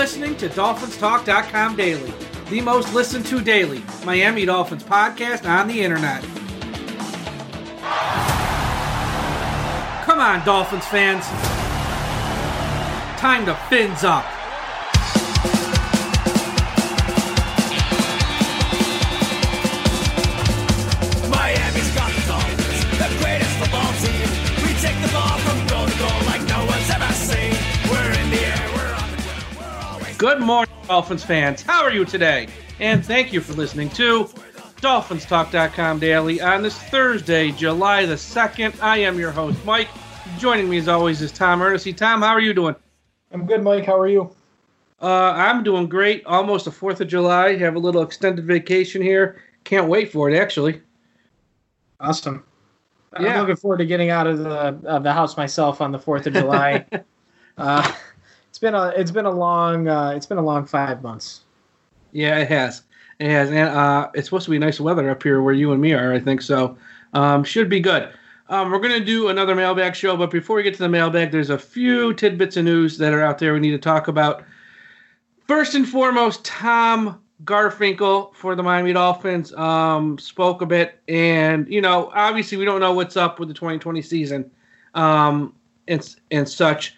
listening to DolphinsTalk.com Daily, the most listened to daily Miami Dolphins podcast on the internet. Come on, Dolphins fans. Time to fins up. Miami's got the Dolphins, the greatest football team. We take the ball from goal to goal like no one's ever seen. We're in the air, we're on the ground, we're always... Good morning, Dolphins fans. How are you today? And thank you for listening to DolphinsTalk.com Daily on this Thursday, July the 2nd. I am your host, Mike. Joining me as always is Tom Ernest. Tom, how are you doing? I'm good, Mike. How are you? I'm doing great. Almost the 4th of July. Have a little extended vacation here. Can't wait for it, actually. Awesome. Yeah. I'm looking forward to getting out of the house myself on the 4th of July. It's been a long 5 months. Yeah, it has. It has, and it's supposed to be nice weather up here where you and me are, I think, so should be good. We're going to do another mailbag show, but before we get to the mailbag, there's a few tidbits of news that are out there we need to talk about. First and foremost, Tom Garfinkel for the Miami Dolphins spoke a bit, and, obviously we don't know what's up with the 2020 season and such.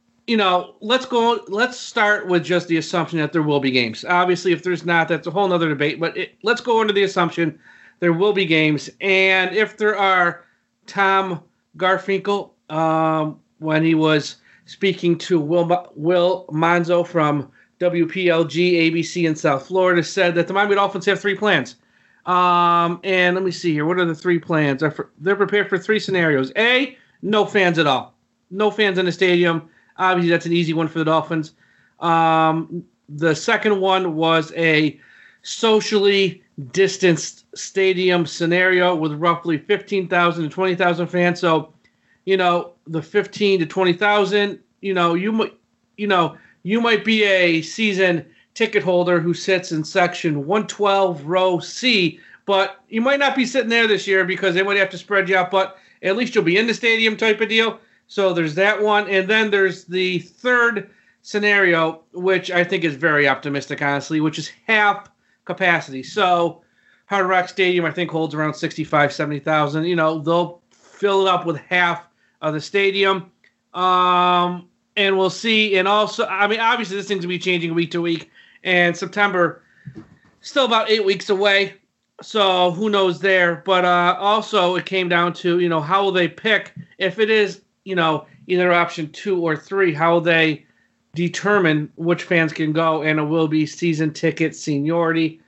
Let's start with just the assumption that there will be games. Obviously, if there's not, that's a whole other debate, but let's go into the assumption there will be games. And if there are, Tom Garfinkel, when he was speaking to Will Manzo from WPLG, ABC in South Florida, said that the Miami Dolphins have 3 plans. And let me see here. What are the 3 plans? They're prepared for 3 scenarios. A, no fans at all. No fans in the stadium. Obviously, that's an easy one for the Dolphins. The second one was a socially distanced stadium scenario with roughly 15,000 to 20,000 fans. So, the 15 to 20,000, you might be a season ticket holder who sits in section 112 row C, but you might not be sitting there this year because they might have to spread you out, but at least you'll be in the stadium type of deal. So there's that one. And then there's the third scenario, which I think is very optimistic, honestly, which is half capacity. So Hard Rock Stadium, I think, holds around 65,000, 70,000. They'll fill it up with half of the stadium. And we'll see. And also, obviously this thing's going to be changing week to week. And September, still about 8 weeks away. So who knows there. But also it came down to, how will they pick if it is, either option 2 or 3, how they determine which fans can go, and it will be season ticket seniority.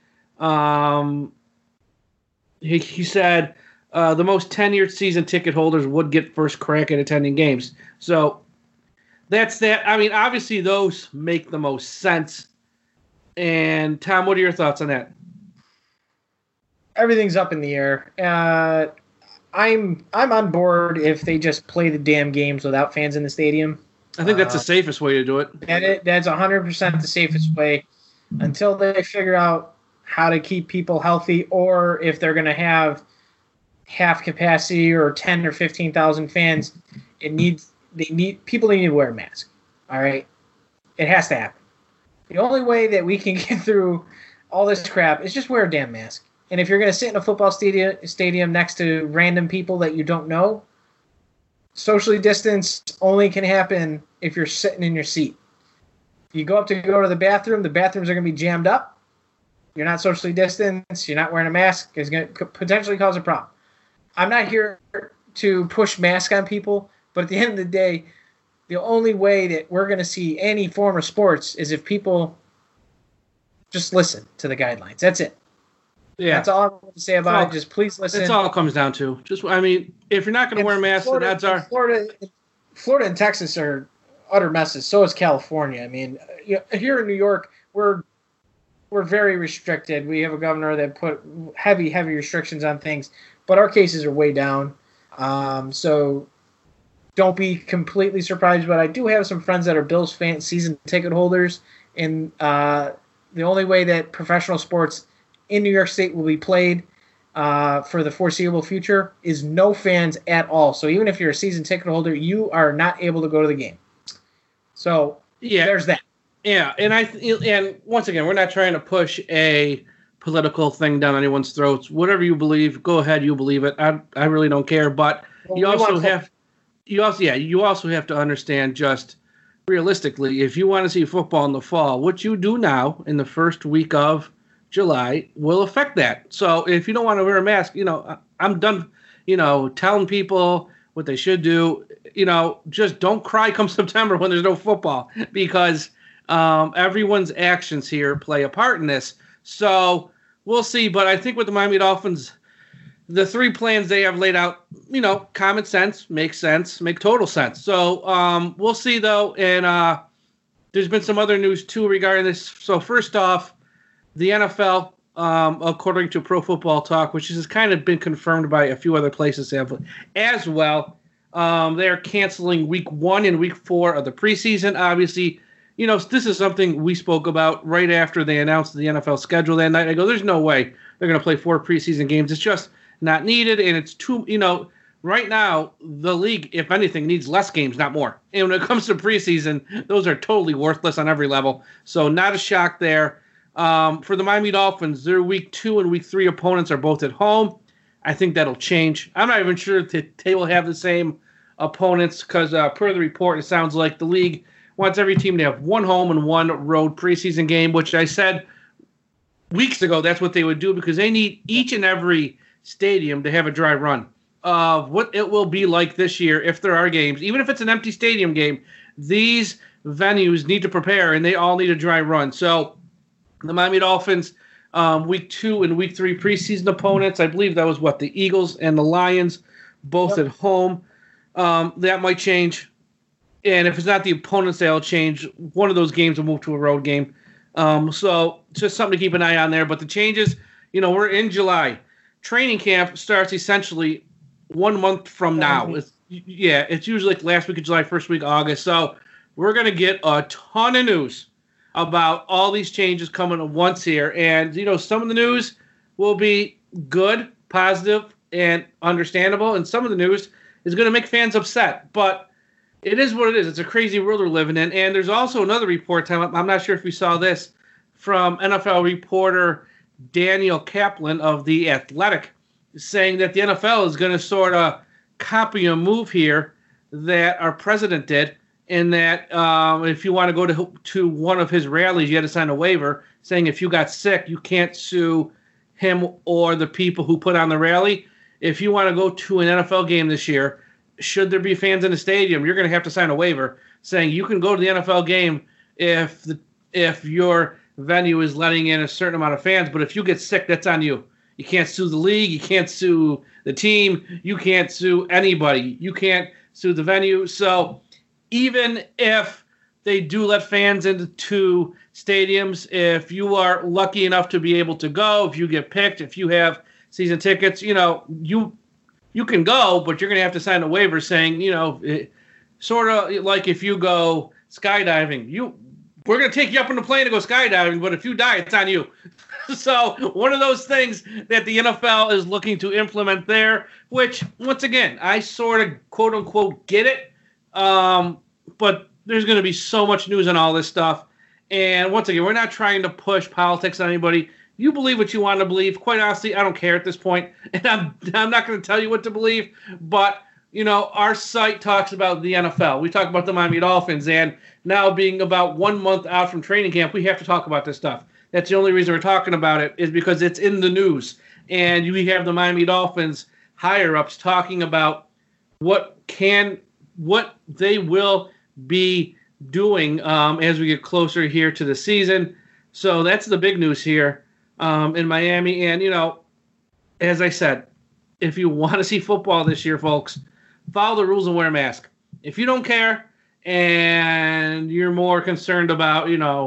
He said the most tenured season ticket holders would get first crack at attending games. So that's that. Obviously those make the most sense. And Tom, what are your thoughts on that? Everything's up in the air. I'm on board if they just play the damn games without fans in the stadium. I think that's the safest way to do it. That's 100% the safest way until they figure out how to keep people healthy, or if they're going to have half capacity or 10 or 15,000 fans. People need to wear a mask. All right, it has to happen. The only way that we can get through all this crap is just wear a damn mask. And if you're going to sit in a football stadium next to random people that you don't know, socially distanced only can happen if you're sitting in your seat. You go to the bathroom, the bathrooms are going to be jammed up. You're not socially distanced. You're not wearing a mask. It's going to potentially cause a problem. I'm not here to push masks on people, but at the end of the day, the only way that we're going to see any form of sports is if people just listen to the guidelines. That's it. Yeah, that's all I want to say about it. Just please listen. That's all it comes down to. If you're not going to wear masks, the odds are Florida and Texas are utter messes. So is California. Here in New York, we're very restricted. We have a governor that put heavy restrictions on things, but our cases are way down. So don't be completely surprised. But I do have some friends that are Bills fan season ticket holders, and the only way that professional sports in New York State will be played for the foreseeable future is no fans at all. So even if you're a season ticket holder, you are not able to go to the game. So there's that. Yeah, and once again, we're not trying to push a political thing down anyone's throats. Whatever you believe, go ahead, you believe it. I really don't care. But you also have to understand, just realistically, if you want to see football in the fall, what you do now in the first week of July will affect that. So if you don't want to wear a mask, I'm done, telling people what they should do. Just don't cry come September when there's no football, because everyone's actions here play a part in this. So we'll see. But I think with the Miami Dolphins, the three plans they have laid out, common sense, make total sense. So we'll see, though. And there's been some other news, too, regarding this. So first off, the NFL, according to Pro Football Talk, which has kind of been confirmed by a few other places as well, they're canceling week 1 and week 4 of the preseason. Obviously, this is something we spoke about right after they announced the NFL schedule that night. I go, there's no way they're going to play 4 preseason games. It's just not needed, and it's too, right now, the league, if anything, needs less games, not more. And when it comes to preseason, those are totally worthless on every level. So not a shock there. For the Miami Dolphins, their week 2 and week 3 opponents are both at home. I think that'll change. I'm not even sure that they will have the same opponents because per the report, it sounds like the league wants every team to have 1 home and 1 road preseason game, which I said weeks ago that's what they would do, because they need each and every stadium to have a dry run of what it will be like this year if there are games. Even if it's an empty stadium game, these venues need to prepare, and they all need a dry run. So the Miami Dolphins, week 2 and week 3 preseason opponents, I believe that was the Eagles and the Lions, both at home. That might change. And if it's not the opponents, they'll change. One of those games will move to a road game. So just something to keep an eye on there. But the changes, we're in July. Training camp starts essentially 1 month from now. It's usually like last week of July, first week of August. So we're going to get a ton of news about all these changes coming at once here. And, some of the news will be good, positive, and understandable. And some of the news is going to make fans upset. But it is what it is. It's a crazy world we're living in. And there's also another report, Tom, I'm not sure if we saw this, from NFL reporter Daniel Kaplan of The Athletic, saying that the NFL is going to sort of copy a move here that our president did, in that if you want to go to one of his rallies, you had to sign a waiver saying if you got sick, you can't sue him or the people who put on the rally. If you want to go to an NFL game this year, should there be fans in the stadium, you're going to have to sign a waiver saying you can go to the NFL game if your venue is letting in a certain amount of fans, but if you get sick, that's on you. You can't sue the league. You can't sue the team. You can't sue anybody. You can't sue the venue. So even if they do let fans into stadiums, if you are lucky enough to be able to go, if you get picked, if you have season tickets, you can go, but you're going to have to sign a waiver saying, sort of like if you go skydiving, we're going to take you up on the plane to go skydiving, but if you die, it's on you. So one of those things that the NFL is looking to implement there, which, once again, I sort of, quote unquote, get it. But there's going to be so much news on all this stuff. And once again, we're not trying to push politics on anybody. You believe what you want to believe. Quite honestly, I don't care at this point. And I'm not going to tell you what to believe. But, our site talks about the NFL. We talk about the Miami Dolphins. And now being about 1 month out from training camp, we have to talk about this stuff. That's the only reason we're talking about it, is because it's in the news. And we have the Miami Dolphins higher-ups talking about what they will be doing as we get closer here to the season. So that's the big news here in Miami. And, as I said, if you want to see football this year, folks, follow the rules and wear a mask. If you don't care and you're more concerned about,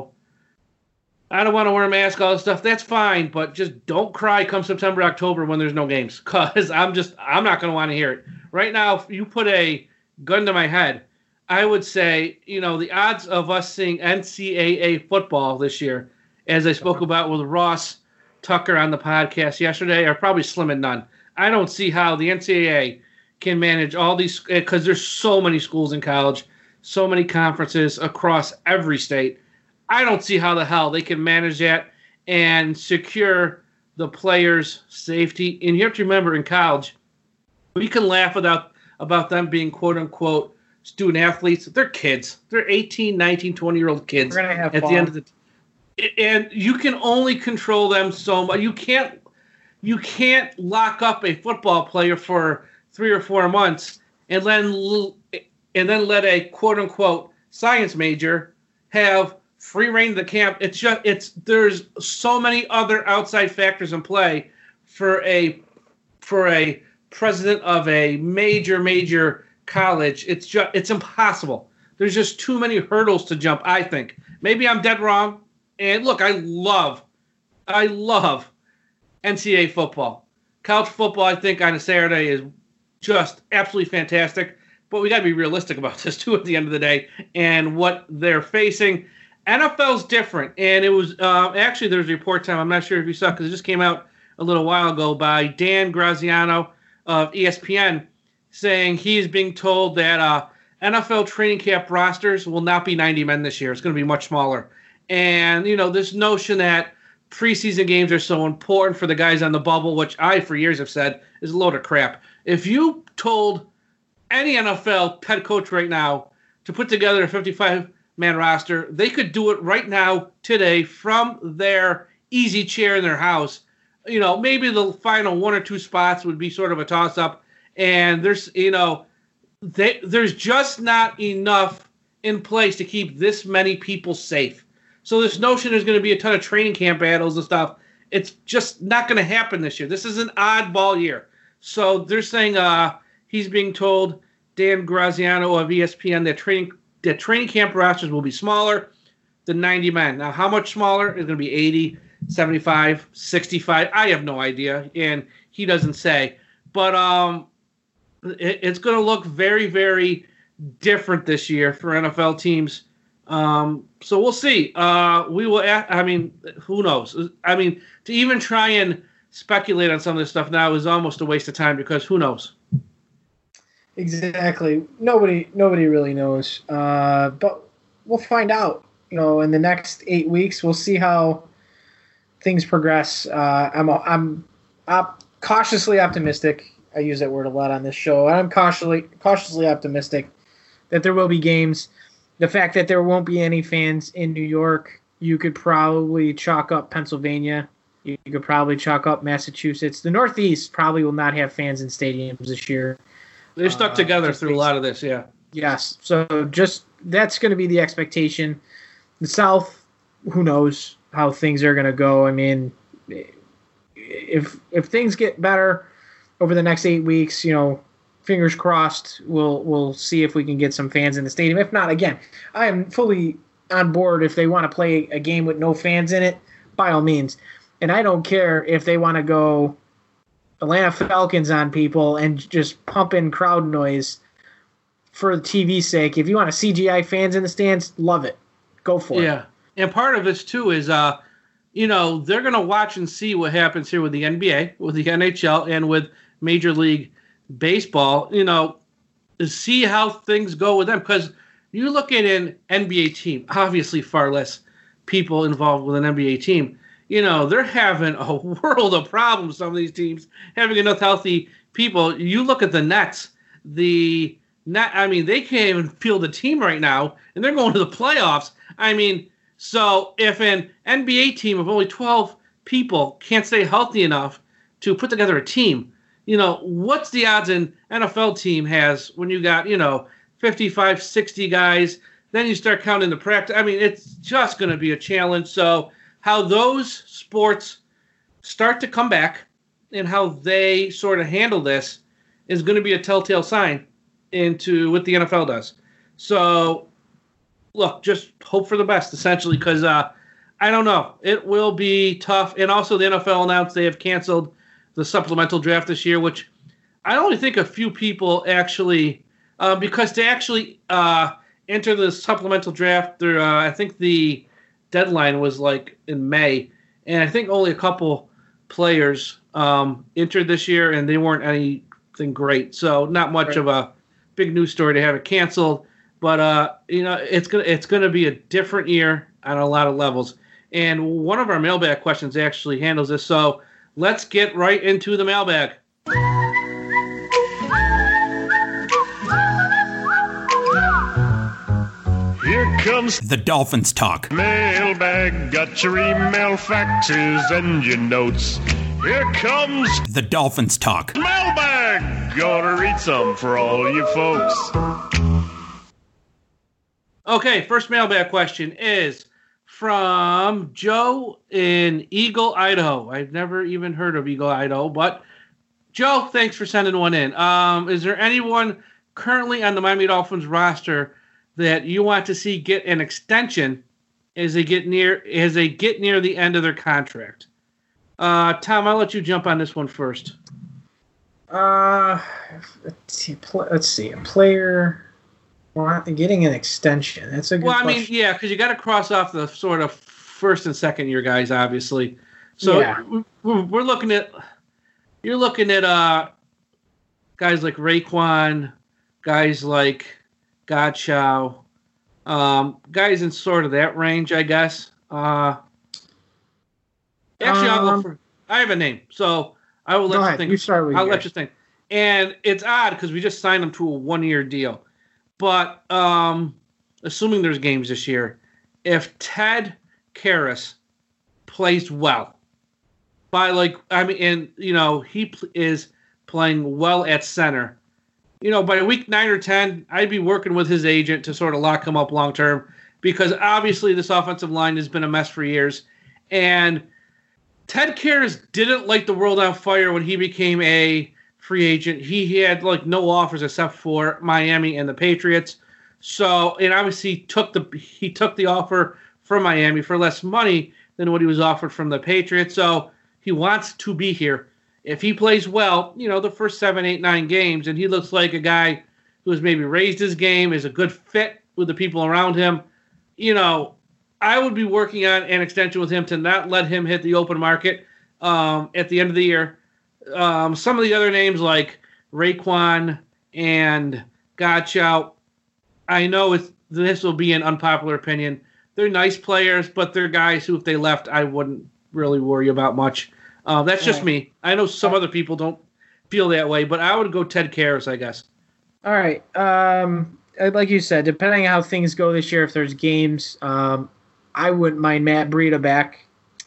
I don't want to wear a mask, all this stuff, that's fine, but just don't cry come September, October when there's no games, because I'm not going to want to hear it. Right now, if you put a gun to my head, I would say, the odds of us seeing NCAA football this year, as I spoke about with Ross Tucker on the podcast yesterday, are probably slim and none. I don't see how the NCAA can manage all these, because there's so many schools in college, so many conferences across every state. I don't see how the hell they can manage that and secure the players' safety. And you have to remember, in college, we can laugh about them being quote-unquote student athletes. They're kids. They're 18, 19, 20-year-old kids. We're gonna have at fun. the end of the and you can only control them so much. You can't lock up a football player for 3 or 4 months and then let a quote-unquote science major have free reign of the camp. There's so many other outside factors in play for a president of a major college. It's impossible. There's just too many hurdles to jump, I think. Maybe I'm dead wrong. And look, I love NCAA football. College football, I think, on a Saturday is just absolutely fantastic. But we got to be realistic about this, too, at the end of the day, and what they're facing. NFL's different. And it was actually, there was a report time, I'm not sure if you saw, because it just came out a little while ago, by Dan Graziano of ESPN, saying he is being told that NFL training camp rosters will not be 90 men this year. It's going to be much smaller. And, this notion that preseason games are so important for the guys on the bubble, which I, for years, have said is a load of crap. If you told any NFL head coach right now to put together a 55-man roster, they could do it right now, today, from their easy chair in their house. Maybe the final 1 or 2 spots would be sort of a toss-up. And there's just not enough in place to keep this many people safe. So this notion there's going to be a ton of training camp battles and stuff, it's just not going to happen this year. This is an oddball year. So they're saying he's being told, Dan Graziano of ESPN, that training camp rosters will be smaller than 90 men. Now, how much smaller? It's going to be 80, 75, 65. I have no idea, and he doesn't say. But it's going to look very, very different this year for NFL teams. So we'll see. We will. Who knows? To even try and speculate on some of this stuff now is almost a waste of time, because who knows? Exactly. Nobody really knows. But we'll find out. In the next 8 weeks, we'll see how things progress. I'm cautiously optimistic. I use that word a lot on this show. I'm cautiously optimistic that there will be games. The fact that there won't be any fans in New York, you could probably chalk up Pennsylvania. You could probably chalk up Massachusetts. The Northeast probably will not have fans in stadiums this year. They're stuck together through a lot of this, yeah. Yes. So that's going to be the expectation. The South, who knows how things are going to go. If things get better over the next 8 weeks, fingers crossed, we'll see if we can get some fans in the stadium. If not, again, I am fully on board if they want to play a game with no fans in it, by all means. And I don't care if they want to go Atlanta Falcons on people and just pump in crowd noise for the TV's sake. If you want to CGI fans in the stands, love it. Go for it. Yeah. And part of this, too, is, they're going to watch and see what happens here with the NBA, with the NHL, and with Major League Baseball, to see how things go with them. Because you look at an NBA team, obviously far less people involved with an NBA team. They're having a world of problems, some of these teams, having enough healthy people. You look at the Nets, they can't even field a team right now, and they're going to the playoffs. So if an NBA team of only 12 people can't stay healthy enough to put together a team, what's the odds an NFL team has when you got, 55, 60 guys, then you start counting the practice. It's just going to be a challenge. So how those sports start to come back and how they sort of handle this is going to be a telltale sign into what the NFL does. So, look, just hope for the best, essentially, because I don't know. It will be tough. And also the NFL announced they have canceled the supplemental draft this year, which I only think a few people actually, because to actually enter the supplemental draft, I think the deadline was like in May, and I think only a couple players entered this year, and they weren't anything great. So not much of a big news story to have it canceled. But it's gonna be a different year. on a lot of levels. And one of our mailbag questions actually handles this. So let's get right into the mailbag. Here comes The Dolphins Talk. mailbag, got your email faxes and your notes. Here comes The Dolphins Talk. mailbag, gonna read some for all you folks. Okay, first mailbag question is from Joe in Eagle, Idaho. I've never even heard of Eagle, Idaho, but Joe, thanks for sending one in. Is there anyone currently on the Miami Dolphins roster that you want to see get an extension as they get near the end of their contract? Tom, I'll let you jump on this one first. Let's see. A player getting an extension. That's a good question. Well, I mean, yeah, because you got to cross off the sort of first and second year guys, obviously. So Yeah. we're looking at guys like Raekwon, guys like Godchow, guys in sort of that range, I guess. Actually, I'll go for. I have a name, so I will let Go you ahead. think. You start with I'll yours. let you think. And it's odd because we just signed him to a 1-year deal. But assuming there's games this year, if Ted Karras plays well, he is playing well at center. By week 9 or 10, I'd be working with his agent to sort of lock him up long term because obviously this offensive line has been a mess for years. And Ted Karras didn't light the world on fire when he became a free agent. He had no offers except for Miami and the Patriots. So, and obviously he took the offer from Miami for less money than what he was offered from the Patriots. So he wants to be here. If he plays well, the first 7, 8, 9 games, and he looks like a guy who has maybe raised his game, is a good fit with the people around him, I would be working on an extension with him to not let him hit the open market at the end of the year. Some of the other names like Raekwon and Godchow, I know this will be an unpopular opinion. They're nice players, but they're guys who, if they left, I wouldn't really worry about much. That's just me. I know some other people don't feel that way, but I would go Ted Karras, I guess. All right. Like you said, depending on how things go this year, if there's games, I wouldn't mind Matt Breida back.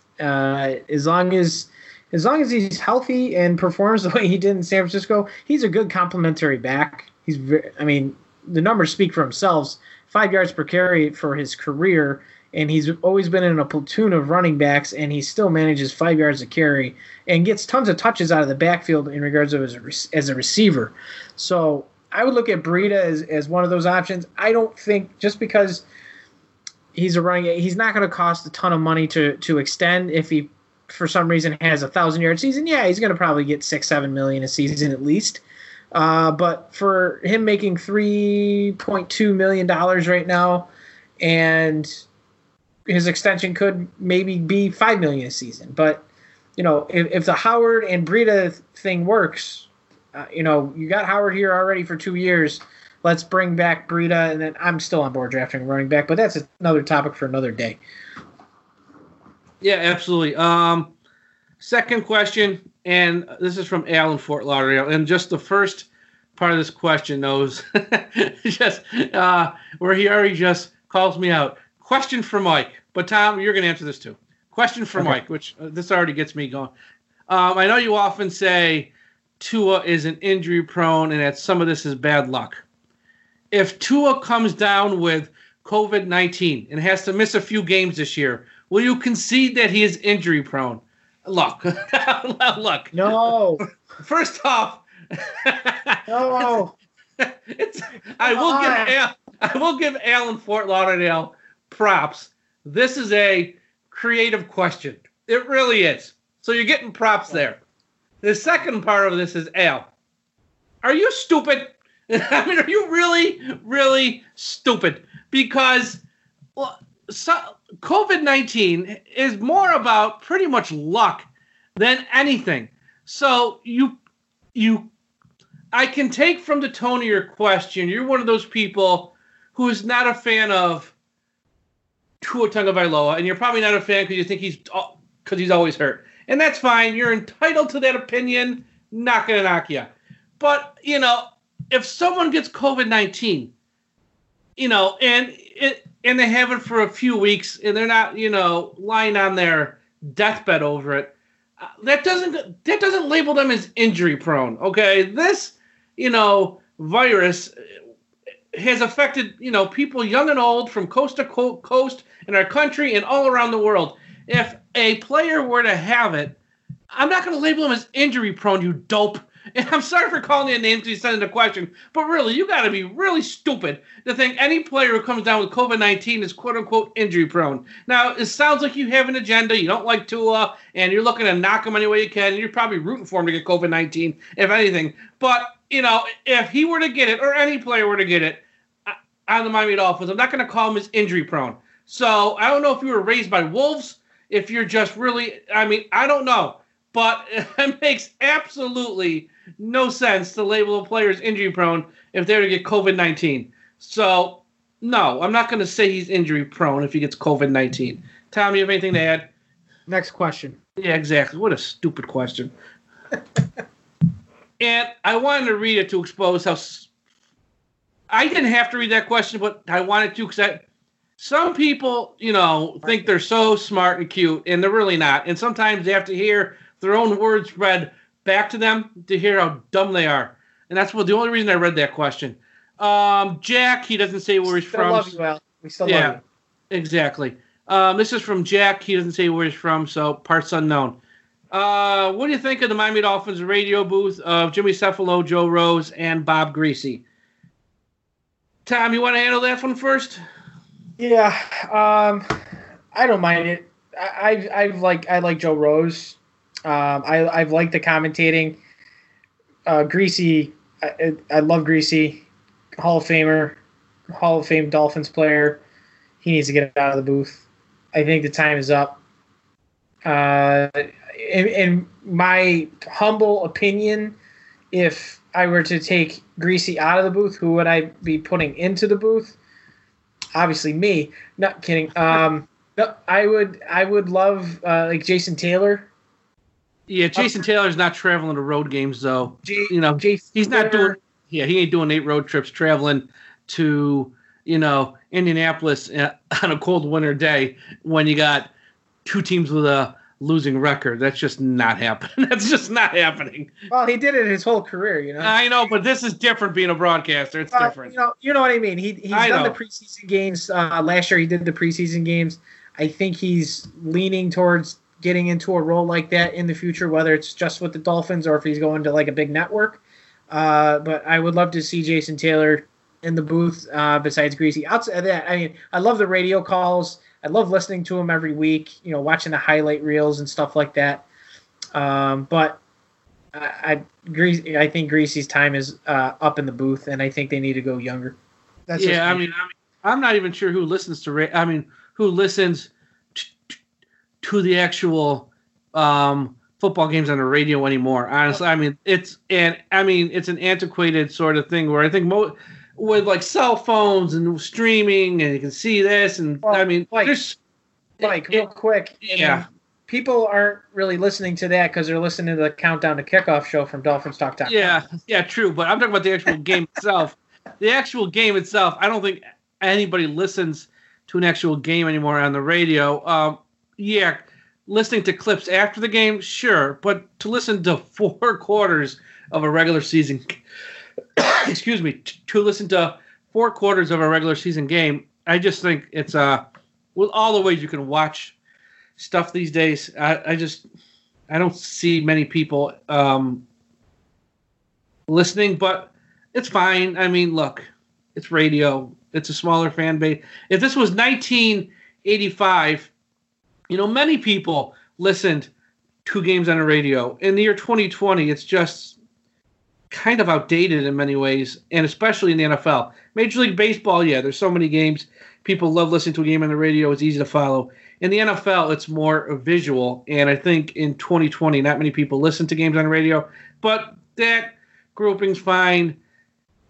As long as he's healthy and performs the way he did in San Francisco, he's a good complementary back. The numbers speak for themselves. 5 yards per carry for his career, and he's always been in a platoon of running backs, and he still manages 5 yards a carry and gets tons of touches out of the backfield in regards of as a receiver. So I would look at Breida as one of those options. I don't think just because he's not going to cost a ton of money to extend. If he for some reason has 1,000-yard season, yeah, he's going to probably get $6-7 million a season at least. But for him making $3.2 million right now, and his extension could maybe be $5 million a season. But if the Howard and Breida thing works, you got Howard here already for 2 years. Let's bring back Breida, and then I'm still on board drafting a running back, but that's another topic for another day. Yeah, absolutely. Second question, and this is from Al in Fort Lauderdale, and just the first part of this question knows just where he already just calls me out. Question for Mike, but Tom, you're going to answer this too. Question for Mike, which this already gets me going. I know you often say Tua is an injury prone and that some of this is bad luck. If Tua comes down with COVID-19 and has to miss a few games this year, will you concede that he is injury prone? Look. No. First off, No. I will give Al in Fort Lauderdale props. This is a creative question. It really is. So you're getting props there. The second part of this is, Al, are you stupid? I mean, are you really, really stupid? Because COVID-19 is more about pretty much luck than anything. So I can take from the tone of your question, you're one of those people who is not a fan of Tua Tagovailoa, and you're probably not a fan because you think he's always hurt. And that's fine. You're entitled to that opinion. Not going to knock you. But, if someone gets COVID-19, and they have it for a few weeks and they're not, lying on their deathbed over it, that doesn't label them as injury prone. Okay. This, virus has affected, people young and old from coast to coast in our country and all around the world. If a player were to have it, I'm not going to label him as injury prone, you dope. And I'm sorry for calling you a name because you sent in a question, but really, you got to be really stupid to think any player who comes down with COVID-19 is quote-unquote injury prone. Now, it sounds like you have an agenda. You don't like Tua, and you're looking to knock him any way you can, and you're probably rooting for him to get COVID-19, if anything. But, if he were to get it, or any player were to get it on the Miami Dolphins, I'm not going to call him as injury prone. So, I don't know if you were raised by wolves, if you're just really, I don't know. But it makes absolutely no sense to label a player as injury prone if they were to get COVID-19. So, no, I'm not going to say he's injury prone if he gets COVID-19. Tom, you have anything to add? Next question. Yeah, exactly. What a stupid question. And I wanted to read it to expose how I didn't have to read that question, but I wanted to because some people, think they're so smart and cute, and they're really not. And sometimes they have to hear their own words read back to them to hear how dumb they are. And that's the only reason I read that question. Jack, he doesn't say where he's from. Love you, Al. We still love you. Exactly. This is from Jack. He doesn't say where he's from, so parts unknown. What do you think of the Miami Dolphins radio booth of Jimmy Cefalo, Joe Rose, and Bob Greasy? Tom, you want to handle that one first? Yeah, I don't mind it. I like Joe Rose. I've liked the commentating. Greasy, I love Greasy, Hall of Famer, Hall of Fame Dolphins player. He needs to get out of the booth. I think the time is up. In my humble opinion, if I were to take Greasy out of the booth, who would I be putting into the booth? Obviously me. Not kidding. No, I would love like Jason Taylor. Yeah, Jason Taylor's not traveling to road games though. He's not doing. Yeah, he ain't doing 8 road trips traveling to Indianapolis on a cold winter day when you got 2 teams with a losing record. That's just not happening. That's just not happening. Well, he did it his whole career, I know, but this is different being a broadcaster. It's different. You know what I mean. He's done the preseason games. Last year he did the preseason games. I think he's leaning towards getting into a role like that in the future, whether it's just with the Dolphins or if he's going to like a big network. But I would love to see Jason Taylor in the booth besides Greasy. Outside of that, I love the radio calls. I love listening to him every week, watching the highlight reels and stuff like that. But I think Greasy's time is up in the booth, and I think they need to go younger. That's I'm not even sure who listens to who listens to the actual football games on the radio anymore. Honestly, it's an antiquated sort of thing where I think with like cell phones and streaming, and you can see this, and real quick, people aren't really listening to that because they're listening to the Countdown to Kickoff show from DolphinsTalk.com. Yeah, true. But I'm talking about the actual game itself. The actual game itself, I don't think anybody listens to an actual game anymore on the radio. Listening to clips after the game, sure, but to listen to 4 quarters of a regular season, excuse me, to listen to 4 quarters of a regular season game, I just think it's with all the ways you can watch stuff these days, I don't see many people listening, but it's fine. Look, it's radio. It's a smaller fan base. If this was 1985, many people listened to games on the radio. In the year 2020, it's just kind of outdated in many ways, and especially in the NFL. Major League Baseball, there's so many games. People love listening to a game on the radio. It's easy to follow. In the NFL, it's more visual, and I think in 2020, not many people listen to games on the radio, but that grouping's fine.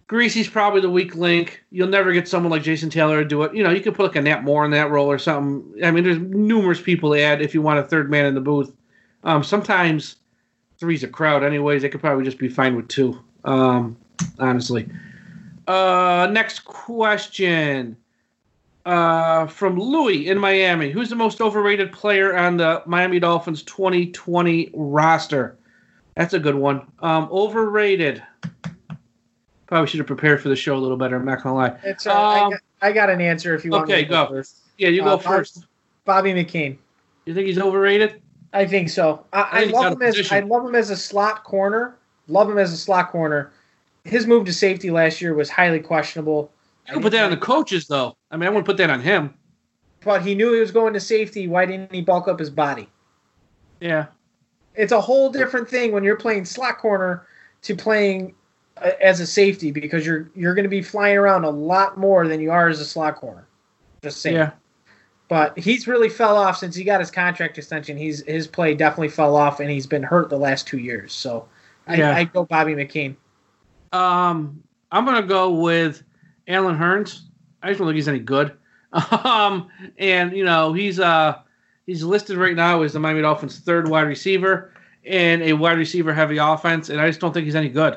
Greasy's probably the weak link. You'll never get someone like Jason Taylor to do it. You could put like a Nat Moore in that role or something. I mean, there's numerous people to add if you want a third man in the booth. Sometimes 3's a crowd anyways. They could probably just be fine with 2, honestly. Next question from Louis in Miami. Who's the most overrated player on the Miami Dolphins 2020 roster? That's a good one. Overrated. Probably should have prepared for the show a little better. I'm not going to lie. It's I got an answer if you want me to go first. Yeah, you go first. Bobby McCain. You think he's overrated? I think so. I love him as a slot corner. Love him as a slot corner. His move to safety last year was highly questionable. You can put that on the coaches, though. I mean, I wouldn't put that on him. But he knew he was going to safety. Why didn't he bulk up his body? Yeah. It's a whole different thing when you're playing slot corner to playing as a safety because you're going to be flying around a lot more than you are as a slot corner. Just saying. Yeah. But he's really fell off since he got his contract extension. His play definitely fell off, and he's been hurt the last 2 years. So I go Bobby McCain. I'm going to go with Alan Hearns. I just don't think he's any good. And, he's listed right now as the Miami Dolphins' 3rd wide receiver in a wide receiver-heavy offense, and I just don't think he's any good.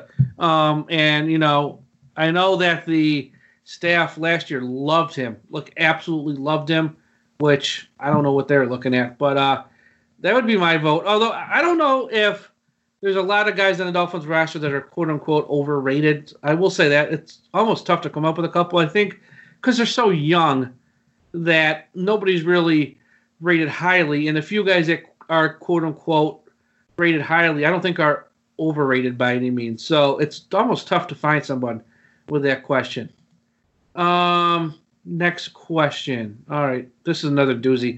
I know that the staff last year loved him, absolutely loved him, which I don't know what they're looking at. But that would be my vote. Although I don't know if there's a lot of guys on the Dolphins roster that are quote-unquote overrated. I will say that. It's almost tough to come up with a couple, I think, because they're so young that nobody's really rated highly. And the few guys that are quote-unquote rated highly, I don't think are overrated by any means. So it's almost tough to find someone with that question. Next question. All right, this is another doozy.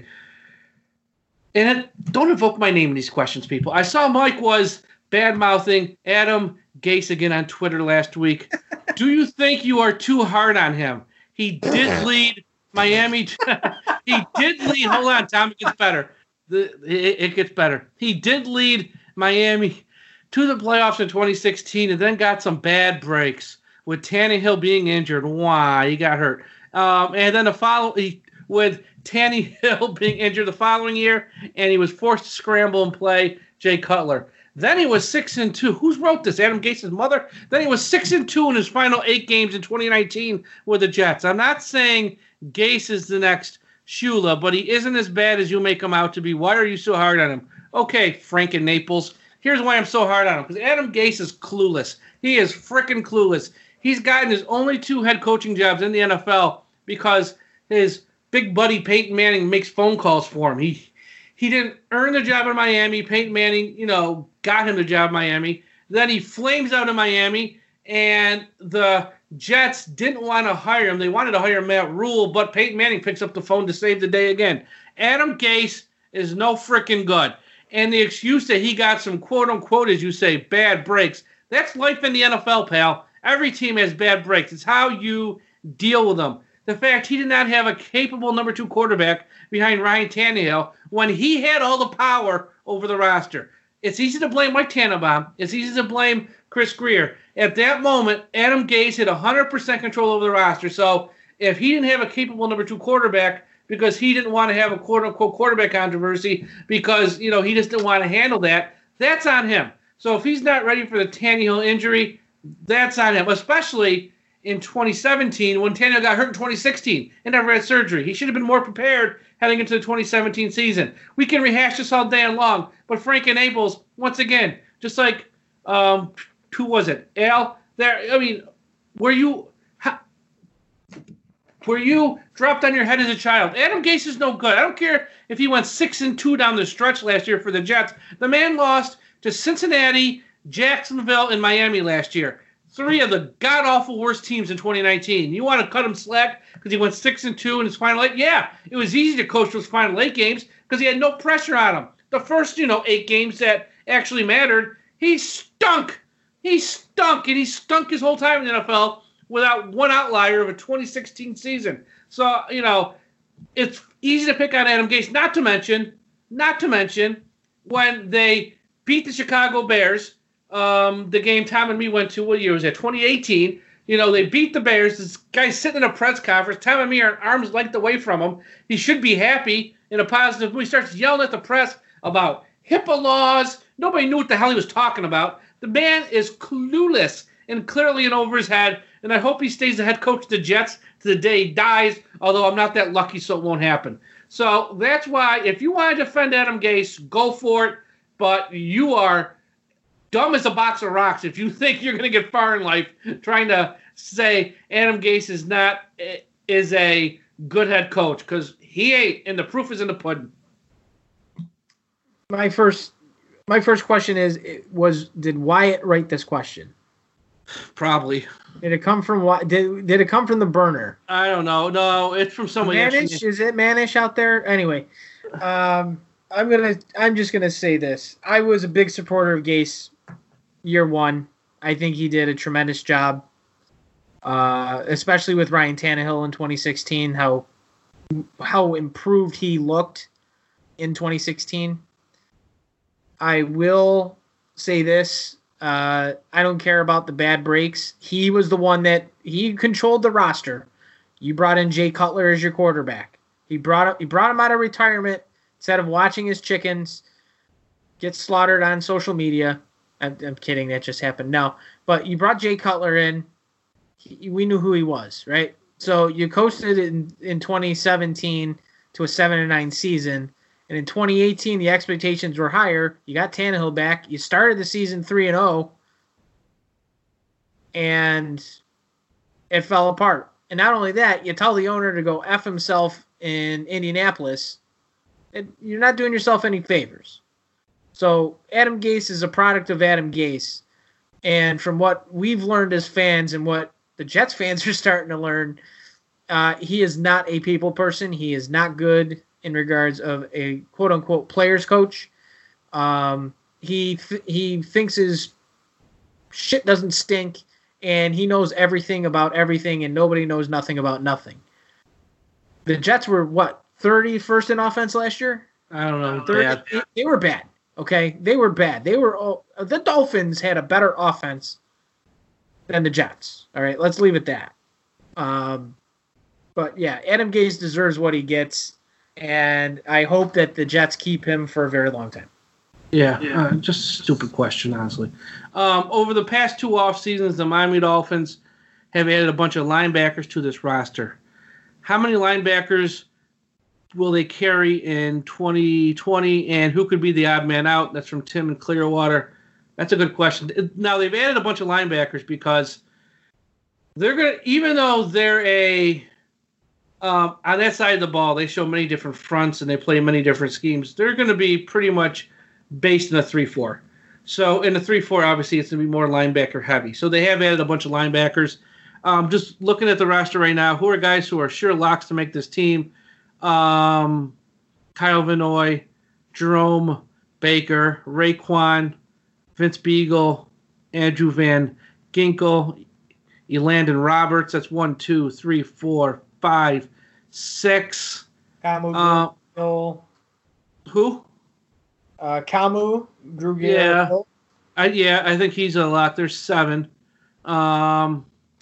And don't invoke my name in these questions, people. I saw Mike was bad-mouthing Adam Gase again on Twitter last week. Do you think you are too hard on him? He did lead Miami. He did lead. Hold on, Tom. It gets better. It gets better. He did lead Miami to the playoffs in 2016 and then got some bad breaks with Tannehill being injured. Why? He got hurt. And then with Tannehill being injured the following year, and he was forced to scramble and play Jay Cutler. Then he was 6-2. Who wrote this? Adam Gase's mother? Then he was 6-2 in his final 8 games in 2019 with the Jets. I'm not saying Gase is the next Shula, but he isn't as bad as you make him out to be. Why are you so hard on him? Okay, Frank and Naples. Here's why I'm so hard on him. Because Adam Gase is clueless. He is freaking clueless. He's gotten his only 2 head coaching jobs in the NFL because his big buddy Peyton Manning makes phone calls for him. He didn't earn the job in Miami. Peyton Manning, got him the job in Miami. Then he flames out in Miami, and the Jets didn't want to hire him. They wanted to hire Matt Rule, but Peyton Manning picks up the phone to save the day again. Adam Gase is no freaking good. And the excuse that he got some quote-unquote, as you say, bad breaks, that's life in the NFL, pal. Every team has bad breaks. It's how you deal with them. The fact he did not have a capable number 2 quarterback behind Ryan Tannehill when he had all the power over the roster. It's easy to blame Mike Tannenbaum. It's easy to blame Chris Greer. At that moment, Adam Gase had 100% control over the roster. So if he didn't have a capable number 2 quarterback because he didn't want to have a quote-unquote quarterback controversy because, he just didn't want to handle that, that's on him. So if he's not ready for the Tannehill injury, that's on him, especially in 2017 when Tannehill got hurt in 2016 and never had surgery. He should have been more prepared heading into the 2017 season. We can rehash this all day long, but Frank and Naples, once again, just like, who was it? Al? Were you dropped on your head as a child? Adam Gase is no good. I don't care if he went 6-2 down the stretch last year for the Jets. The man lost to Cincinnati, Jacksonville, and Miami last year. 3 of the god-awful worst teams in 2019. You want to cut him slack because he went 6-2 in his final 8? Yeah, it was easy to coach those final 8 games because he had no pressure on him. The first, 8 games that actually mattered, he stunk. He stunk, and he stunk his whole time in the NFL without one outlier of a 2016 season. So, it's easy to pick on Adam Gase, not to mention when they beat the Chicago Bears, the game Tom and me went to, what year was that? 2018. They beat the Bears. This guy's sitting in a press conference, time of year, arms length away from him. He should be happy in a positive mood. He starts yelling at the press about HIPAA laws. Nobody knew what the hell he was talking about. The man is clueless and clearly in over his head, and I hope he stays the head coach of the Jets to the day he dies, although I'm not that lucky, so it won't happen. So that's why, if you want to defend Adam Gase, go for it, but you are dumb as a box of rocks if you think you're going to get far in life trying to say Adam Gase is a good head coach, because he ain't, and the proof is in the pudding. My first question did Wyatt write this question? Probably. Did it come from did it come from the burner? I don't know. No, it's from someone. Manish? Is it Manish out there? Anyway, I'm just gonna say this. I was a big supporter of Gase year one. I think he did a tremendous job, especially with Ryan Tannehill in 2016. How improved he looked in 2016. I will say this. I don't care about the bad breaks. He was the one that he controlled the roster. You brought in Jay Cutler as your quarterback. He brought him out of retirement instead of watching his chickens get slaughtered on social media. I'm kidding. That just happened. No, but you brought Jay Cutler in. We knew who he was, right? So you coasted in 2017 to a 7-9 season. And in 2018, the expectations were higher. You got Tannehill back. You started the season 3-0, and it fell apart. And not only that, you tell the owner to go F himself in Indianapolis. You're not doing yourself any favors. So Adam Gase is a product of Adam Gase. And from what we've learned as fans and what the Jets fans are starting to learn, he is not a people person. He is not good in regards of a quote-unquote players coach. He thinks his shit doesn't stink, and he knows everything about everything, and nobody knows nothing about nothing. The Jets were, 31st in offense last year? I don't know. They were bad, okay? They were bad. The Dolphins had a better offense than the Jets. All right, let's leave it at that. But, yeah, Adam Gase deserves what he gets. And I hope that the Jets keep him for a very long time. Yeah. Just a stupid question, honestly. Over the past 2 off seasons, the Miami Dolphins have added a bunch of linebackers to this roster. How many linebackers will they carry in 2020, and who could be the odd man out? That's from Tim in Clearwater. That's a good question. Now, they've added a bunch of linebackers because they're going to, even though they're on that side of the ball, they show many different fronts and they play many different schemes. They're going to be pretty much based in a 3-4. So in the 3-4, obviously, it's going to be more linebacker heavy. So they have added a bunch of linebackers. Just looking at the roster right now, who are guys who are sure locks to make this team? Kyle Vinoy, Jerome Baker, Raekwon, Vince Beagle, Andrew Van Ginkel, Elandon Roberts. That's 1, 2, 3, 4, 5, 6. Kamu Gill. Who? Kamu Drew Gill. Yeah. I think he's a lock. There's 7. I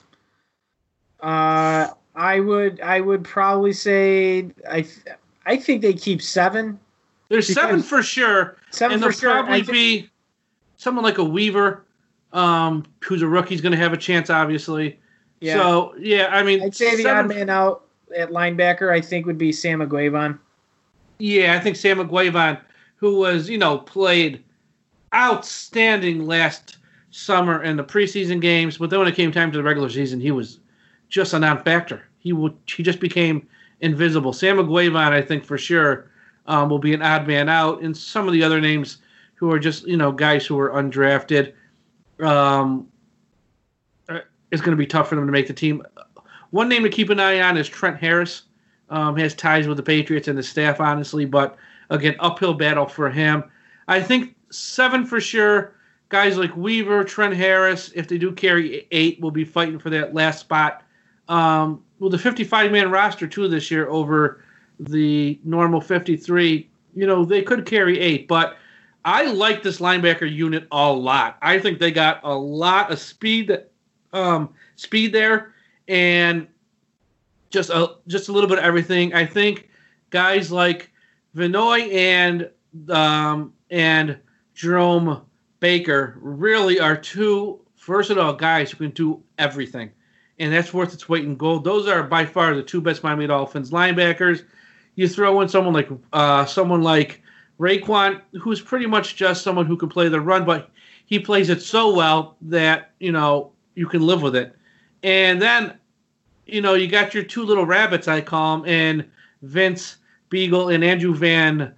would probably say I think they keep 7. There's 7 for sure. 7 and for there'll sure. probably be someone like a Weaver, who's a rookie, is going to have a chance, obviously. Yeah. So, yeah, I mean, I'd say the odd man out at linebacker, I think, would be Sam Aguavon. Yeah, I think Sam Aguavon, who was, played outstanding last summer in the preseason games, but then when it came time to the regular season, he was just a non-factor. He just became invisible. Sam Aguavon, I think, for sure, will be an odd man out. And some of the other names who are just, guys who are undrafted, it's going to be tough for them to make the team. One name to keep an eye on is Trent Harris. Has ties with the Patriots and the staff, honestly, but again, uphill battle for him. I think 7 for sure. Guys like Weaver, Trent Harris, if they do carry 8, will be fighting for that last spot. With the 55-man roster, too, this year over the normal 53, they could carry 8, but I like this linebacker unit a lot. I think they got a lot of speed, speed there, and just a little bit of everything. I think guys like Vinoy and Jerome Baker really are two versatile guys who can do everything, and that's worth its weight in gold. Those are by far the two best Miami Dolphins linebackers. You throw in someone like Raekwon, who's pretty much just someone who can play the run, but he plays it so well that you can live with it. And then you got your two little rabbits, I call them, and Vince Beagle and Andrew Van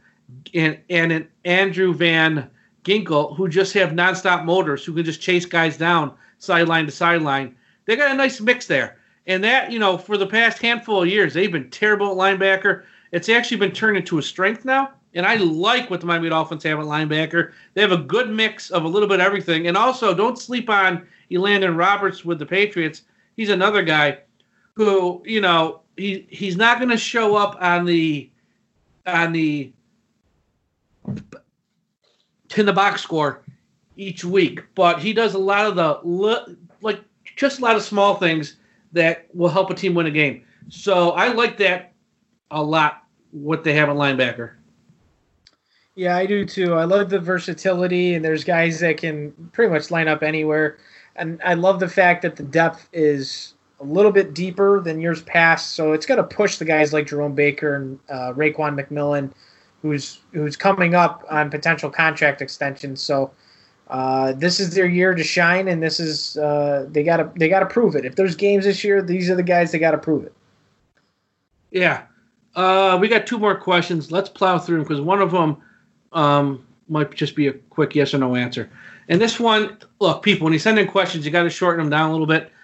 Ginkel, who just have nonstop motors, who can just chase guys down sideline to sideline. They got a nice mix there. And that, for the past handful of years, they've been terrible at linebacker. It's actually been turned into a strength now. And I like what the Miami Dolphins have at linebacker. They have a good mix of a little bit of everything. And also, don't sleep on Elandon Roberts with the Patriots. He's another guy who, he's not going to show up in the box score each week, but he does a lot of a lot of small things that will help a team win a game. So I like that a lot, what they have at linebacker. Yeah, I do too. I love the versatility, and there's guys that can pretty much line up anywhere. And I love the fact that the depth is a little bit deeper than years past, so it's going to push the guys like Jerome Baker and Raekwon McMillan, who's coming up on potential contract extensions. So this is their year to shine, and this is they gotta prove it. If there's games this year, these are the guys that gotta prove it. Yeah, we got two more questions. Let's plow through them because one of them might just be a quick yes or no answer. And this one, look, people, when you send in questions, you got to shorten them down a little bit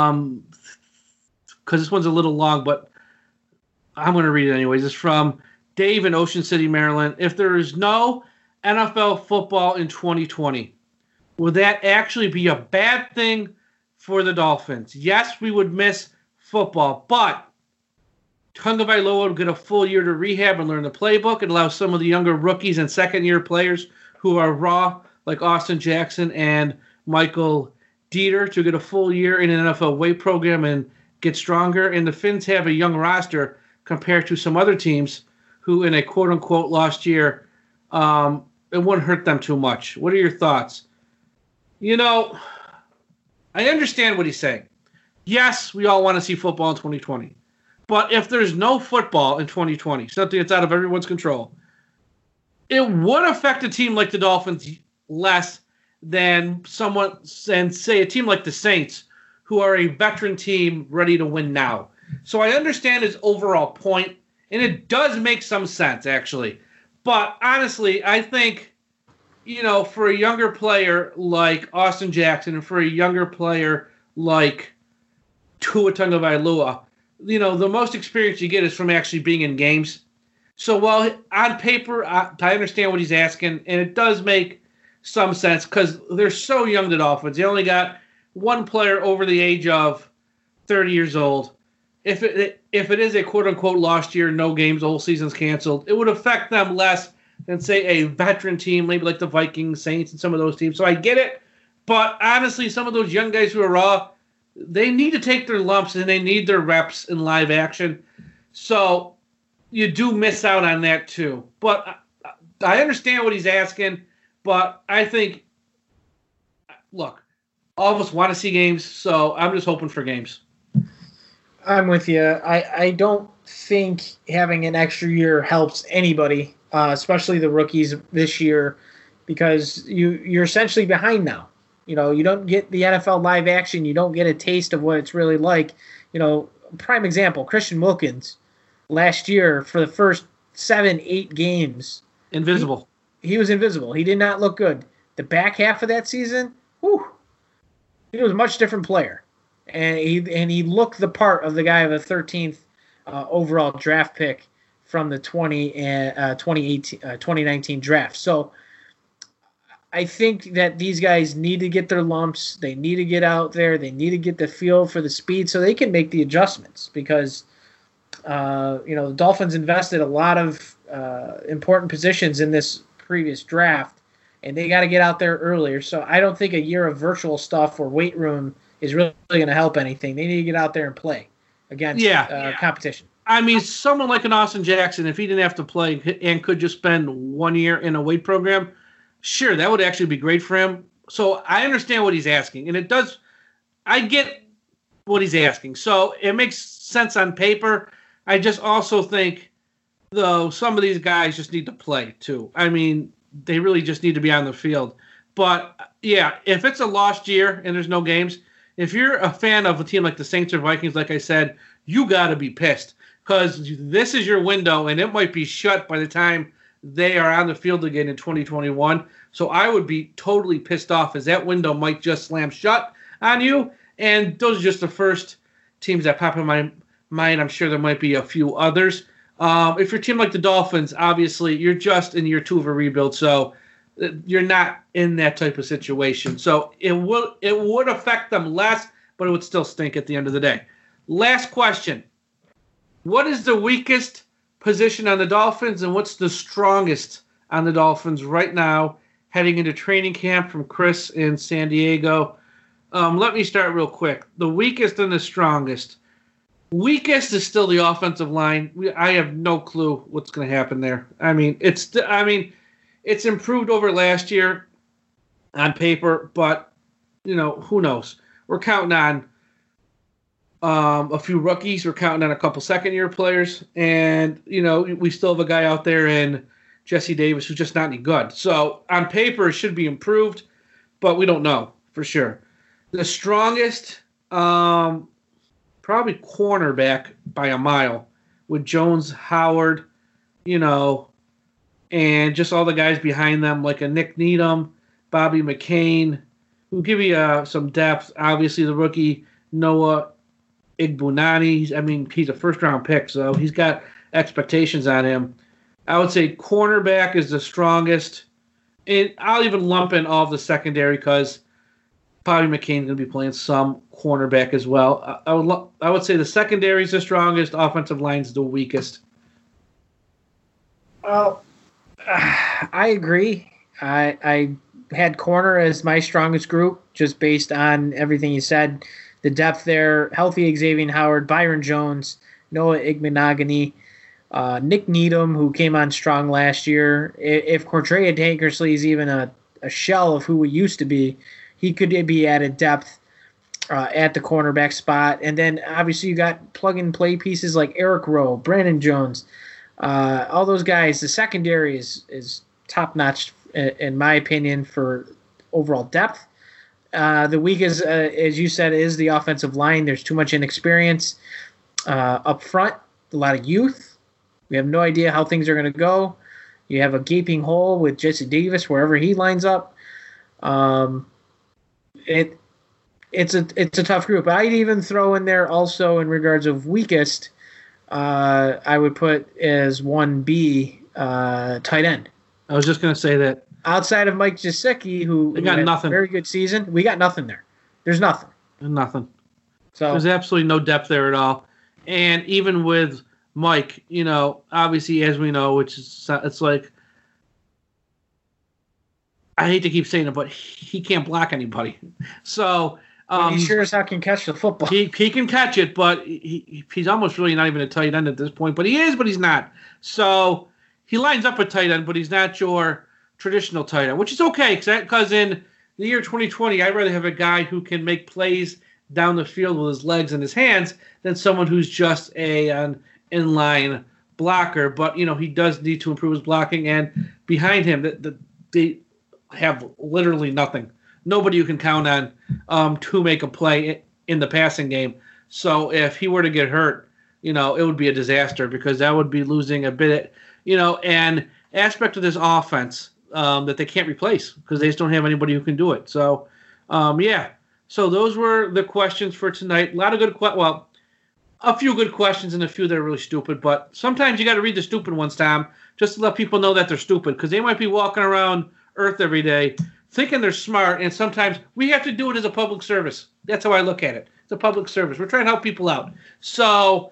because this one's a little long, but I'm going to read it anyways. It's from Dave in Ocean City, Maryland. If there is no NFL football in 2020, would that actually be a bad thing for the Dolphins? Yes, we would miss football, but Tagovailoa would get a full year to rehab and learn the playbook. It allows some of the younger rookies and second-year players who are raw, like Austin Jackson and Michael Dieter, to get a full year in an NFL weight program and get stronger. And the Finns have a young roster compared to some other teams who, in a quote-unquote lost year, it wouldn't hurt them too much. What are your thoughts? I understand what he's saying. Yes, we all want to see football in 2020. But if there's no football in 2020, something that's out of everyone's control, it would affect a team like the Dolphins less than say a team like the Saints, who are a veteran team ready to win now. So I understand his overall point, and it does make some sense, actually. But honestly, I think, for a younger player like Austin Jackson and for a younger player like Tua Tagovailoa, the most experience you get is from actually being in games. So while on paper, I understand what he's asking, and it does make some sense because they're so young, the Dolphins. They only got one player over the age of 30 years old. If it is a quote-unquote lost year, no games, the whole season's canceled, it would affect them less than, say, a veteran team, maybe like the Vikings, Saints, and some of those teams. So I get it, but honestly, some of those young guys who are raw, they need to take their lumps and they need their reps in live action. So you do miss out on that too. But I understand what he's asking, but I think, look, all of us want to see games, so I'm just hoping for games. I'm with you. I don't think having an extra year helps anybody, especially the rookies this year, because you're essentially behind now. You don't get the NFL live action. You don't get a taste of what it's really like. Prime example, Christian Wilkins last year for the first 7-8 games. Invisible. He was invisible. He did not look good. The back half of that season, he was a much different player. And he looked the part of the guy of the 13th overall draft pick from the 2019 draft. So I think that these guys need to get their lumps. They need to get out there. They need to get the feel for the speed so they can make the adjustments because, the Dolphins invested a lot of important positions in this previous draft, and they got to get out there earlier. So I don't think a year of virtual stuff or weight room is really going to help anything. They need to get out there and play against competition. I mean, someone like an Austin Jackson, if he didn't have to play and could just spend 1 year in a weight program, sure, that would actually be great for him. So I understand what he's asking, and I get what he's asking. So it makes sense on paper. I just also think, though, some of these guys just need to play too. I mean, they really just need to be on the field. But yeah, if it's a lost year and there's no games, if you're a fan of a team like the Saints or Vikings, like I said, you got to be pissed. Because this is your window, and it might be shut by the time they are on the field again in 2021. So I would be totally pissed off, as that window might just slam shut on you. And those are just the first teams that pop in my mind. I'm sure there might be a few others. If you're a team like the Dolphins, obviously you're just in year 2 of a rebuild, so you're not in that type of situation. So it would affect them less, but it would still stink at the end of the day. Last question. What is the weakest position on the Dolphins, and what's the strongest on the Dolphins right now heading into training camp from Chris in San Diego? Let me start real quick. The weakest and the strongest. Weakest is still the offensive line. I have no clue what's going to happen there. I mean, it's improved over last year on paper, but who knows? We're counting on a few rookies. We're counting on a couple second-year players. And, we still have a guy out there in Jesse Davis who's just not any good. So, on paper, it should be improved, but we don't know for sure. The strongest, probably cornerback by a mile, with Jones, Howard, and just all the guys behind them, like a Nick Needham, Bobby McCain, who give you some depth. Obviously, the rookie, Noah Igbunani, he's a first-round pick, so he's got expectations on him. I would say cornerback is the strongest. And I'll even lump in all of the secondary because Bobby McCain's going to be playing some cornerback as well. I would say the secondary is the strongest, offensive line's the weakest. Well, I agree. I had corner as my strongest group just based on everything you said. The depth there, healthy Xavier Howard, Byron Jones, Noah Igbinoghene, Nick Needham, who came on strong last year. If Cordrea Tankersley is even a shell of who he used to be, he could be added depth at the cornerback spot. And then obviously you got plug-and-play pieces like Eric Rowe, Brandon Jones, all those guys. The secondary is top-notch, in my opinion, for overall depth. The weakest, as you said, is the offensive line. There's too much inexperience up front, a lot of youth. We have no idea how things are going to go. You have a gaping hole with Jesse Davis wherever he lines up. It's a tough group. I'd even throw in there also in regards of weakest, I would put as 1B tight end. I was just going to say that. Outside of Mike Gesicki, who got had nothing. a very good season, we got nothing there. There's nothing. Nothing. So there's absolutely no depth there at all. And even with Mike, obviously, as we know, it's like, I hate to keep saying it, but he can't block anybody. So he sure as heck can catch the football. He can catch it, but he's almost really not even a tight end at this point. But he is, but he's not. So he lines up a tight end, but he's not your traditional tight end, which is okay because in the year 2020, I'd rather have a guy who can make plays down the field with his legs and his hands than someone who's just an inline blocker. But, he does need to improve his blocking. And behind him, they have literally nothing. Nobody you can count on to make a play in the passing game. So if he were to get hurt, it would be a disaster because that would be losing a bit, and aspect of this offense that they can't replace because they just don't have anybody who can do it. So, yeah. So those were the questions for tonight. A lot of good a few good questions and a few that are really stupid. But sometimes you got to read the stupid ones, Tom, just to let people know that they're stupid because they might be walking around Earth every day thinking they're smart, and sometimes we have to do it as a public service. That's how I look at it. It's a public service. We're trying to help people out. So,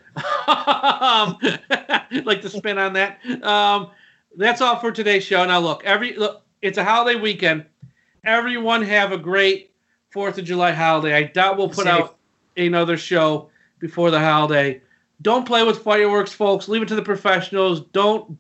like to spin on that. That's all for today's show. Now, look, it's a holiday weekend. Everyone have a great 4th of July holiday. I doubt we'll put out another show before the holiday. Don't play with fireworks, folks. Leave it to the professionals. Don't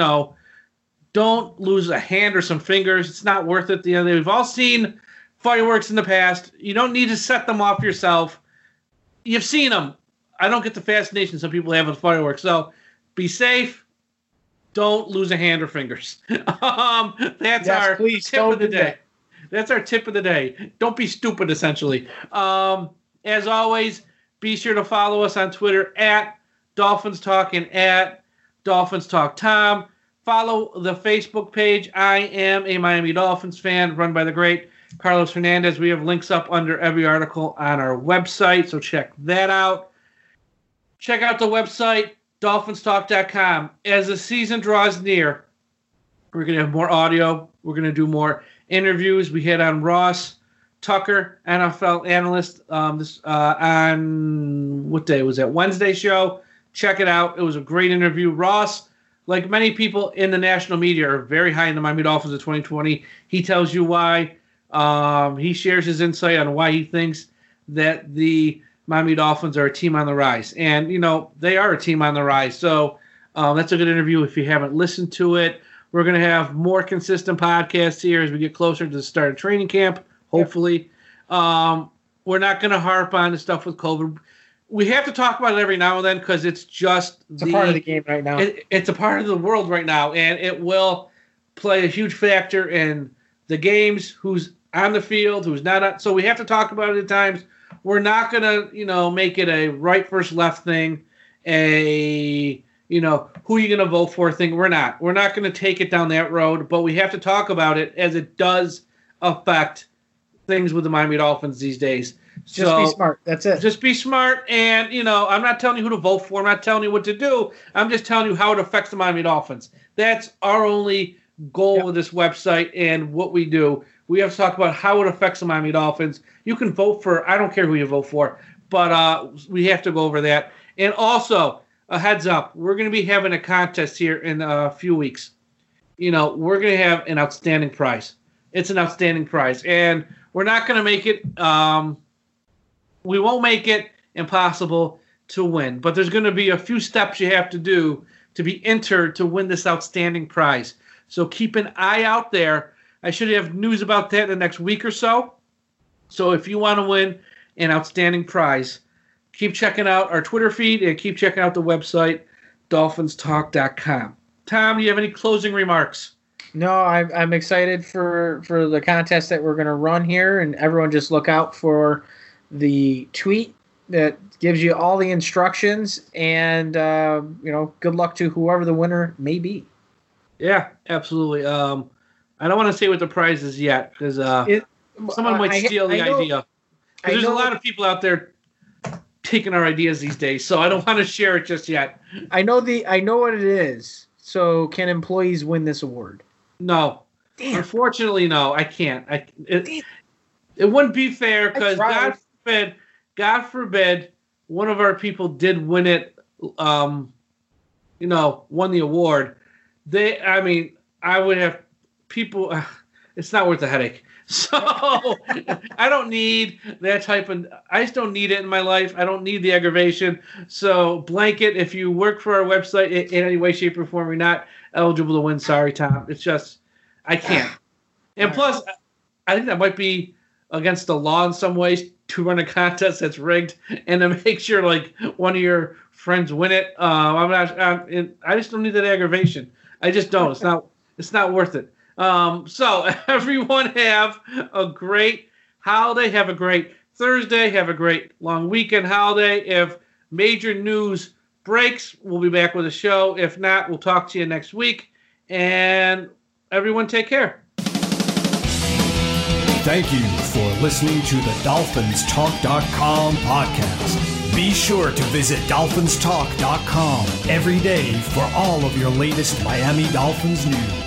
lose a hand or some fingers. It's not worth it at the end of the day. We've all seen fireworks in the past. You don't need to set them off yourself. You've seen them. I don't get the fascination some people have with fireworks. So be safe. Don't lose a hand or fingers. That's our tip of the day. That's our tip of the day. Don't be stupid, essentially. As always, be sure to follow us on Twitter at Dolphins Talk and at Dolphins Talk Tom. Follow the Facebook page. I am a Miami Dolphins fan, run by the great Carlos Hernandez. We have links up under every article on our website, so check that out. Check out the website, DolphinsTalk.com. As the season draws near, we're going to have more audio. We're going to do more interviews. We had on Ross Tucker, NFL analyst, on what day was that? Wednesday show. Check it out. It was a great interview. Ross, like many people in the national media, are very high in the Miami Dolphins of 2020. He tells you why. He shares his insight on why he thinks that the Miami Dolphins are a team on the rise. And, they are a team on the rise. So that's a good interview if you haven't listened to it. We're going to have more consistent podcasts here as we get closer to the start of training camp, hopefully. Yep. We're not going to harp on the stuff with COVID. We have to talk about it every now and then because it's just a part of the game right now. It's a part of the world right now, and it will play a huge factor in the games, who's on the field, who's not on. So we have to talk about it at times. We're not going to, make it a right versus left thing, who are you going to vote for thing. We're not going to take it down that road, but we have to talk about it as it does affect things with the Miami Dolphins these days. Just be smart. That's it. Just be smart. And, I'm not telling you who to vote for. I'm not telling you what to do. I'm just telling you how it affects the Miami Dolphins. That's our only goal with this website and what we do. We have to talk about how it affects the Miami Dolphins. You can vote for, I don't care who you vote for, but we have to go over that. And also, a heads up, we're going to be having a contest here in a few weeks. We're going to have an outstanding prize. It's an outstanding prize. And we're not going to make it, we won't make it impossible to win. But there's going to be a few steps you have to do to be entered to win this outstanding prize. So keep an eye out there. I should have news about that in the next week or so. So if you want to win an outstanding prize, keep checking out our Twitter feed and keep checking out the website, DolphinsTalk.com. Tom, do you have any closing remarks? No, I'm excited for the contest that we're going to run here, and everyone just look out for the tweet that gives you all the instructions, and good luck to whoever the winner may be. Yeah, absolutely. I don't want to say what the prize is yet because someone might steal the idea. There's a lot of people out there taking our ideas these days, so I don't want to share it just yet. I know what it is. So can employees win this award? No. Damn. Unfortunately, no. I can't. It wouldn't be fair because God forbid, one of our people did win it. Won the award. I would have people. It's not worth the headache. So I don't need that type of. I just don't need it in my life. I don't need the aggravation. So blanket. If you work for our website in any way, shape, or form, you're not eligible to win. Sorry, Tom. It's just I can't. And plus, I think that might be against the law in some ways to run a contest that's rigged and to make sure like one of your friends win it. I just don't need that aggravation. I just don't. It's not worth it. So everyone have a great holiday. Have a great Thursday. Have a great long weekend holiday. If major news breaks, we'll be back with a show. If not, we'll talk to you next week. And everyone take care. Thank you for listening to the DolphinsTalk.com podcast. Be sure to visit DolphinsTalk.com every day for all of your latest Miami Dolphins news.